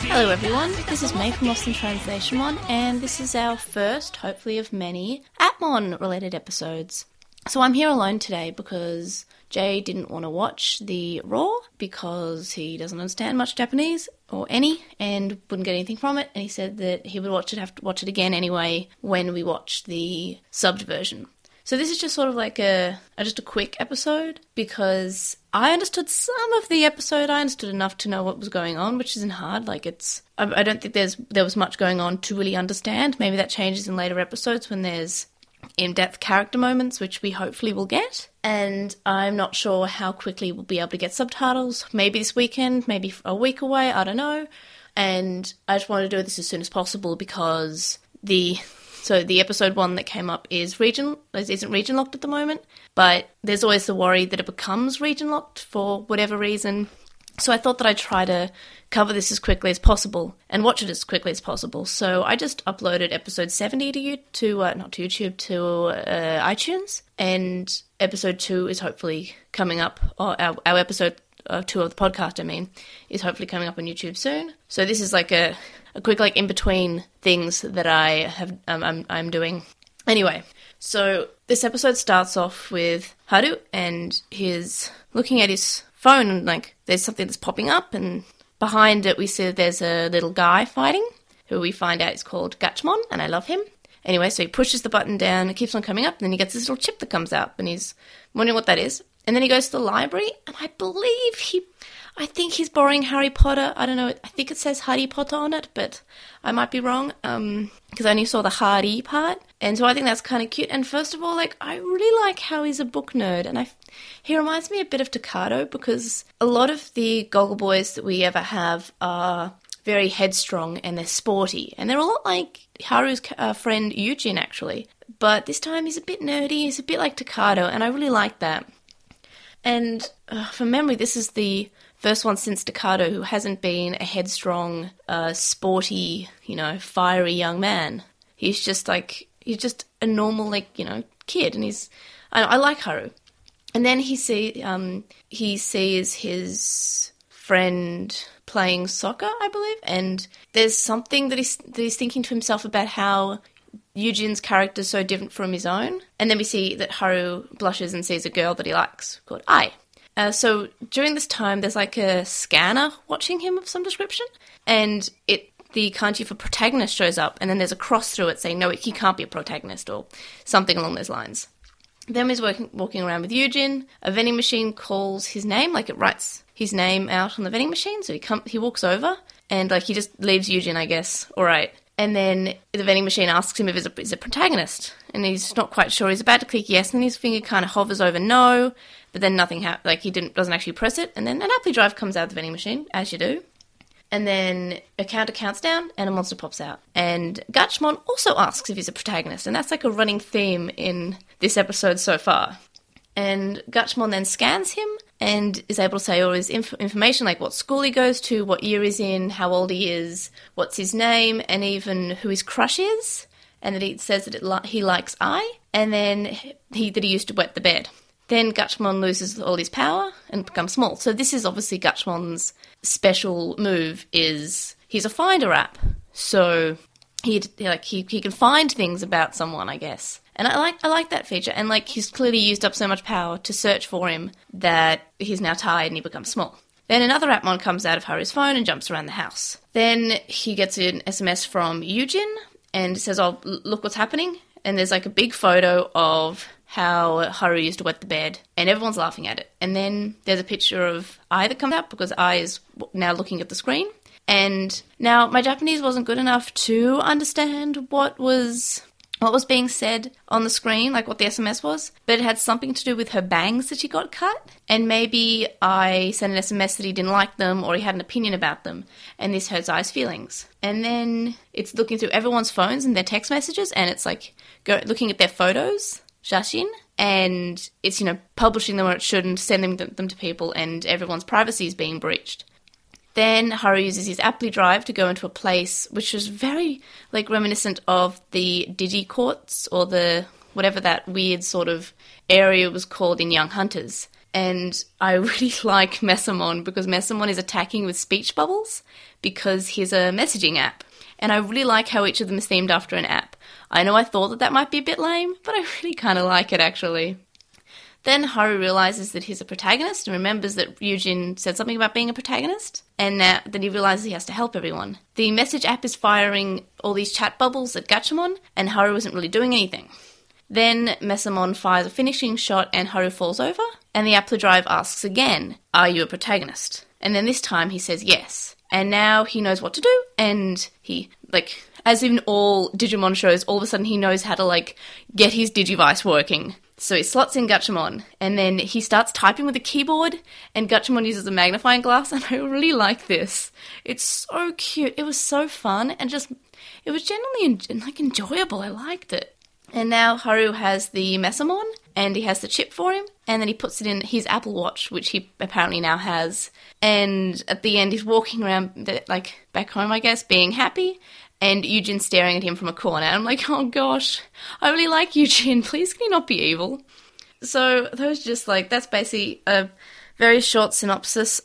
Hello everyone, this is May from Lost in Translation One, and this is our first, hopefully of many, Atmon related episodes. So I'm here alone today because Jay didn't want to watch the Raw because he doesn't understand much Japanese, or any, and wouldn't get anything from it, and he said that he would have to watch it again anyway when we watched the subbed version. So this is just sort of like just a quick episode, because I understood some of the episode. I understood enough to know what was going on, which isn't hard. I don't think there was much going on to really understand. Maybe that changes in later episodes when there's in-depth character moments, which we hopefully will get. And I'm not sure how quickly we'll be able to get subtitles. Maybe this weekend, maybe a week away, I don't know. And I just wanted to do this as soon as possible because the episode 1 that came up isn't region locked at the moment, but there's always the worry that it becomes region locked for whatever reason. So I thought that I'd try to cover this as quickly as possible and watch it as quickly as possible. So I just uploaded episode 70 to iTunes, and episode 2 is hopefully coming up. Or our episode 2 of the podcast, is hopefully coming up on YouTube soon. So this is like a quick in between things that I'm doing. Anyway, so this episode starts off with Haru, and he's looking at his phone, and there's something that's popping up, and behind it we see that there's a little guy fighting, who we find out is called Gatchmon, and I love him. Anyway, so he pushes the button down, it keeps on coming up, and then he gets this little chip that comes out, and he's wondering what that is. And then he goes to the library, and I think he's borrowing Harry Potter. I don't know, I think it says Harry Potter on it, but I might be wrong, because I only saw the Harry part. And so I think that's kind of cute. And first of all, I really like how he's a book nerd, and he reminds me a bit of Takato, because a lot of the Goggle Boys that we ever have are very headstrong, and they're sporty, and they're a lot like Haru's friend Yujin, actually. But this time he's a bit nerdy, he's a bit like Takato, and I really like that. And from memory, this is the first one since Takato who hasn't been a headstrong, sporty, fiery young man. He's just a normal, kid, and I like Haru. And then he sees his friend playing soccer, I believe, and there's something that he's thinking to himself about how Yujin's character is so different from his own. And then we see that Haru blushes and sees a girl that he likes called Ai. So during this time, there's a scanner watching him of some description, and the kanji for protagonist shows up, and then there's a cross through it saying, no, he can't be a protagonist, or something along those lines. Then he's walking around with Yujin. A vending machine calls his name, it writes his name out on the vending machine, so he walks over, and he just leaves Yujin, I guess. All right. And then the vending machine asks him if he's a protagonist, and he's not quite sure. He's about to click yes, and then his finger kind of hovers over no, but then nothing happens. He doesn't actually press it, and then an Apply Drive comes out of the vending machine, as you do. And then a counter counts down, and a monster pops out. And Gatchmon also asks if he's a protagonist, and that's a running theme in this episode so far. And Gatchmon then scans him and is able to say all his information, what school he goes to, what year he's in, how old he is, what's his name, and even who his crush is. And that he says that he likes Ai, and then that he used to wet the bed. Then Gatchmon loses all his power and becomes small. So this is obviously Gatchmon's special move, is he's a finder app. So he can find things about someone, I guess. And I like that feature. And he's clearly used up so much power to search for him that he's now tired and he becomes small. Then another Atmon comes out of Haru's phone and jumps around the house. Then he gets an SMS from Yujin and says, oh, look what's happening. And there's a big photo of how Haru used to wet the bed, and everyone's laughing at it. And then there's a picture of Ai that comes up, because Ai is now looking at the screen. And now my Japanese wasn't good enough to understand what was being said on the screen, what the SMS was, but it had something to do with her bangs that she got cut, and maybe I sent an SMS that he didn't like them, or he had an opinion about them, and this hurts Ai's feelings. And then it's looking through everyone's phones and their text messages, and it's looking at their photos, shashin, and it's, publishing them where it shouldn't, sending them to people, and everyone's privacy is being breached. Then Haru uses his Apply Drive to go into a place which was very, reminiscent of the Digicourts, or the whatever that weird sort of area was called in Young Hunters. And I really like Mesamon because Mesamon is attacking with speech bubbles because he's a messaging app. And I really like how each of them is themed after an app. I know I thought that might be a bit lame, but I really kind of like it actually. Then Haru realizes that he's a protagonist and remembers that Yujin said something about being a protagonist, and now then he realizes he has to help everyone. The message app is firing all these chat bubbles at Gatchomon, and Haru isn't really doing anything. Then Mesamon fires a finishing shot and Haru falls over, and the Appler Drive asks again, "Are you a protagonist?" And then this time he says yes. And now he knows what to do, and he, as in all Digimon shows, all of a sudden he knows how to, get his Digivice working. So he slots in Gatchomon, and then he starts typing with a keyboard, and Gatchomon uses a magnifying glass, and I really like this. It's so cute. It was so fun, and it was generally, enjoyable. I liked it. And now Haru has the Mesamon, and he has the chip for him, and then he puts it in his Apple Watch, which he apparently now has. And at the end, he's walking around, back home, I guess, being happy, and Yujin's staring at him from a corner. And I'm like, oh gosh, I really like Yujin. Please can he not be evil? So those that's basically a very short synopsis.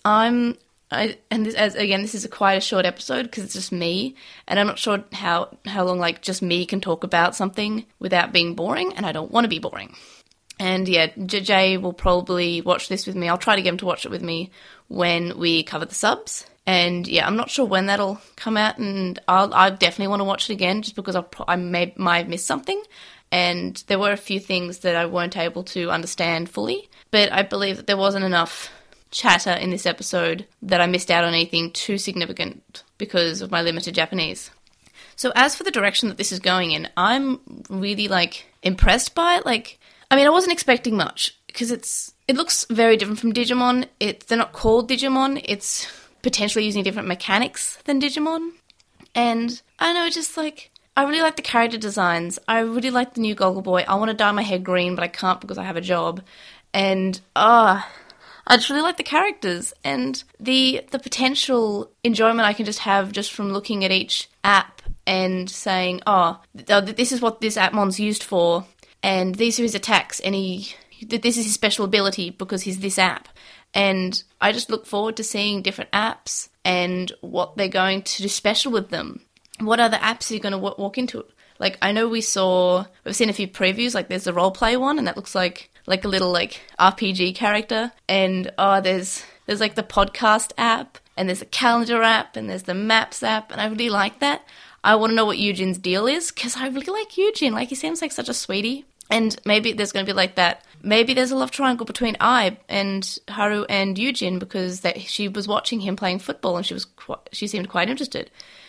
This is quite a short episode because it's just me, and I'm not sure how long just me can talk about something without being boring, and I don't want to be boring. And yeah, JJ will probably watch this with me. I'll try to get him to watch it with me when we cover the subs. And yeah, I'm not sure when that'll come out, and I definitely want to watch it again just because I might have missed something. And there were a few things that I weren't able to understand fully, but I believe that there wasn't enough chatter in this episode that I missed out on anything too significant because of my limited Japanese. So as for the direction that this is going in, I'm really impressed by it. I wasn't expecting much because it looks very different from Digimon. They're not called Digimon. It's potentially using different mechanics than Digimon. And I don't know, I really like the character designs. I really like the new Goggle Boy. I want to dye my hair green, but I can't because I have a job. And I just really like the characters and the potential enjoyment I can just have just from looking at each app and saying, this is what this Appmon's used for, and these are his attacks, and this is his special ability because he's this app. And I just look forward to seeing different apps and what they're going to do special with them. What other apps are you going to walk into? I know we've seen a few previews, there's the roleplay one, and that looks like a little RPG character. And there's the podcast app, and there's the calendar app, and there's the maps app, and I really like that. I want to know what Yujin's deal is, because I really like Yujin. He seems like such a sweetie. And maybe there's going to be that. Maybe there's a love triangle between Ai and Haru and Yujin because she was watching him playing football and she seemed quite interested.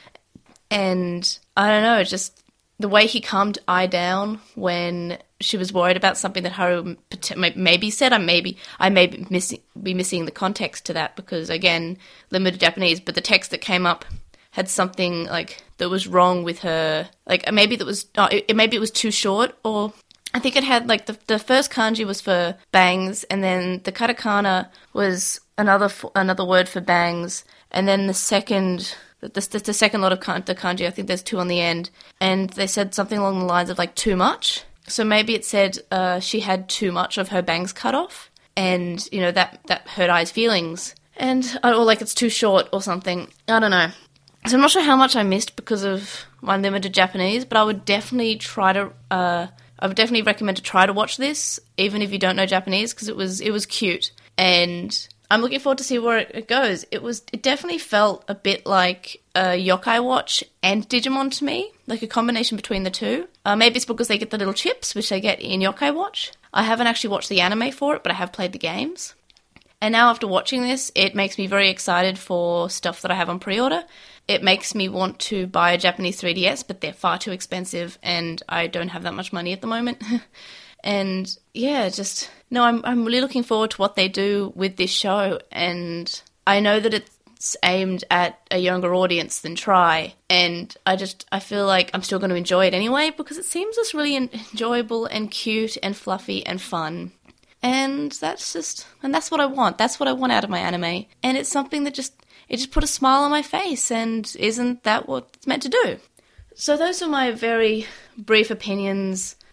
And I don't know, just the way he calmed Ai down when she was worried about something that Haru maybe said. I may be missing the context to that because, again, limited Japanese, but the text that came up had something that was wrong with her. Maybe it was too short, or I think it had the first kanji was for bangs, and then the katakana was another word for bangs, and then the second lot of the kanji, I think there's two on the end, and they said something along the lines of too much. So maybe it said she had too much of her bangs cut off, and that hurt Ai's feelings, or it's too short or something. I don't know. So I'm not sure how much I missed because of my limited Japanese, but I would definitely recommend to try to watch this, even if you don't know Japanese, because it was cute, and I'm looking forward to see where it goes. It definitely felt a bit like Yokai Watch and Digimon to me, like a combination between the two. Maybe it's because they get the little chips, which they get in Yokai Watch. I haven't actually watched the anime for it, but I have played the games. And now after watching this, it makes me very excited for stuff that I have on pre-order. It makes me want to buy a Japanese 3DS, but they're far too expensive, and I don't have that much money at the moment. And yeah, I'm really looking forward to what they do with this show, and I know that it's aimed at a younger audience than Try, and I feel like I'm still going to enjoy it anyway, because it seems just really enjoyable and cute and fluffy and fun. And that's what I want. That's what I want out of my anime. And it's something that just put a smile on my face, and isn't that what it's meant to do? So those are my very brief opinions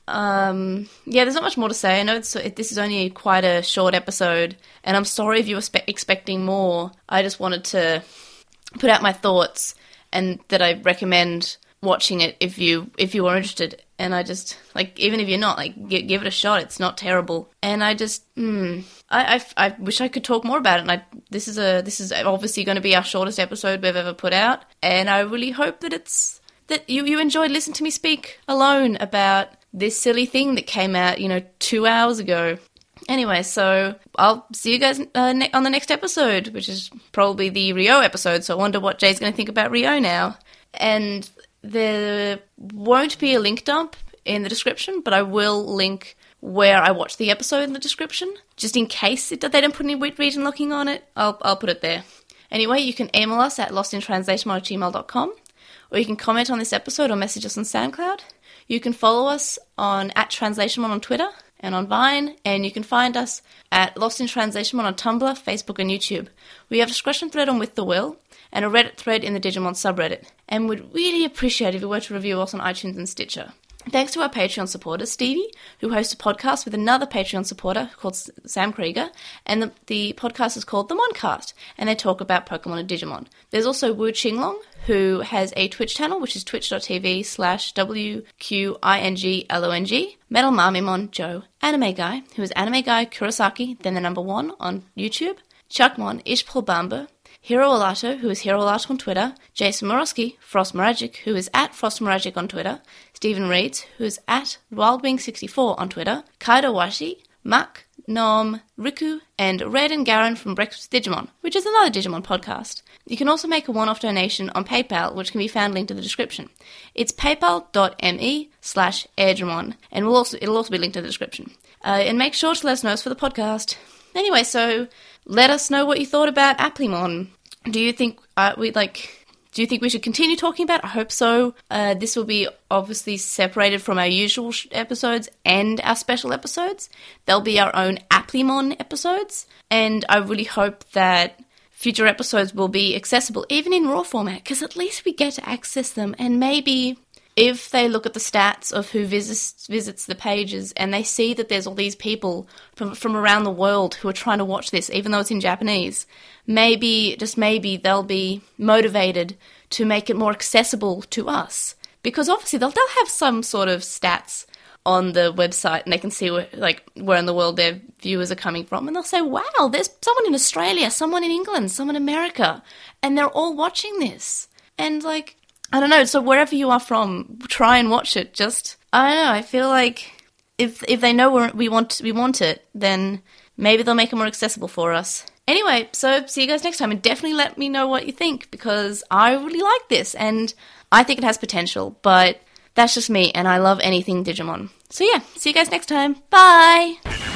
there's not much more to say. I know this is only quite a short episode, and I'm sorry if you were expecting more. I just wanted to put out my thoughts, and that I recommend watching it if you are interested. And I just, like, even if you're not, like, give it a shot. It's not terrible. And I just, I wish I could talk more about it. And this is obviously going to be our shortest episode we've ever put out. And I really hope that you enjoyed listening to me speak alone about this silly thing that came out, 2 hours ago. Anyway, so I'll see you guys on the next episode, which is probably the Rio episode. So I wonder what Jay's going to think about Rio now. And there won't be a link dump in the description, but I will link where I watched the episode in the description, just in case they don't put any region locking on it. I'll put it there. Anyway, you can email us at lostintranslation@gmail.com, or you can comment on this episode or message us on SoundCloud. You can follow us on @TranslationMon on Twitter and on Vine, and you can find us at Lost in Translationmon on Tumblr, Facebook, and YouTube. We have a discussion thread on With the Will, and a Reddit thread in the Digimon subreddit, and would really appreciate if you were to review us on iTunes and Stitcher. Thanks to our Patreon supporter, Stevie, who hosts a podcast with another Patreon supporter called Sam Krieger, and the podcast is called The Moncast, and they talk about Pokemon and Digimon. There's also Wu Qinglong, who has a Twitch channel, which is twitch.tv/WQINGLONG, Metal Marmimon Joe, Anime Guy, who is Anime Guy Kurosaki, then the number 1 on YouTube, Chuckmon Ishpul Bamba, Hiro Olato, who is Hiro Olato on Twitter, Jason Morosky, Frost Moragic, who is at Frost Moragic on Twitter, Stephen Reeds, who is at WildWing64 on Twitter, Kaido Washi, Mak, Nom, Riku, and Red and Garen from Breakfast with Digimon, which is another Digimon podcast. You can also make a one-off donation on PayPal, which can be found linked in the description. It's paypal.me/airdramon, and it'll also be linked in the description. And make sure to let us know it's for the podcast. Anyway, so let us know what you thought about Applimon. Do you think we should continue talking about it? I hope so. This will be obviously separated from our usual episodes and our special episodes. They'll be our own Applimon episodes, and I really hope that future episodes will be accessible even in raw format, because at least we get to access them. And maybe if they look at the stats of who visits the pages and they see that there's all these people from around the world who are trying to watch this, even though it's in Japanese, maybe, just maybe, they'll be motivated to make it more accessible to us. Because obviously they'll have some sort of stats on the website, and they can see where in the world their viewers are coming from, and they'll say, wow, there's someone in Australia, someone in England, someone in America, and they're all watching this. And I don't know, so wherever you are from, try and watch it. Just, I don't know, I feel like if they know we want it, then maybe they'll make it more accessible for us. Anyway, so see you guys next time, and definitely let me know what you think, because I really like this, and I think it has potential, but that's just me, and I love anything Digimon. So yeah, see you guys next time. Bye!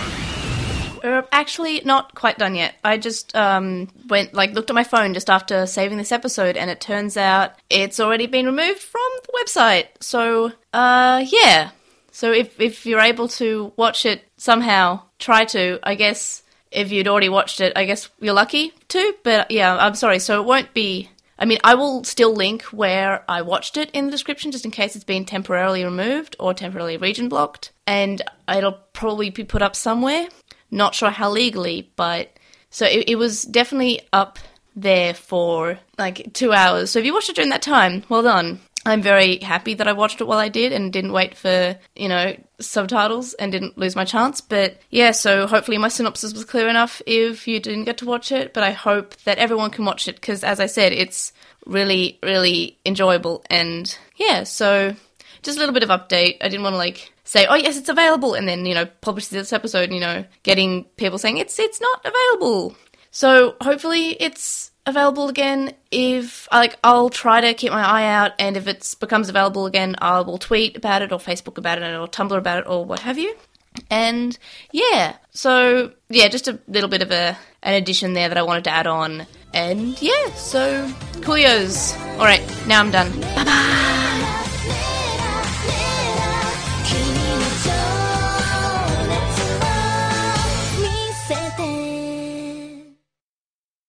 We're actually not quite done yet. I just looked at my phone just after saving this episode, and it turns out it's already been removed from the website. So, yeah. So if you're able to watch it somehow, try to. I guess if you'd already watched it, I guess you're lucky too. But yeah, I'm sorry. So it won't be... I mean, I will still link where I watched it in the description, just in case it's been temporarily removed or temporarily region blocked. And it'll probably be put up somewhere. Not sure how legally, but... So it was definitely up there for 2 hours. So if you watched it during that time, well done. I'm very happy that I watched it while I did and didn't wait for, subtitles and didn't lose my chance. But yeah, so hopefully my synopsis was clear enough if you didn't get to watch it. But I hope that everyone can watch it because, as I said, it's really, really enjoyable. And yeah, so just a little bit of update. I didn't want to say, oh yes, it's available, and then, publish this episode, getting people saying it's not available. So hopefully it's available again. If I'll try to keep my eye out, and if it becomes available again, I will tweet about it or Facebook about it or Tumblr about it or what have you. And yeah, so yeah, just a little bit of an addition there that I wanted to add on. And yeah, so coolios. All right, now I'm done. Bye bye.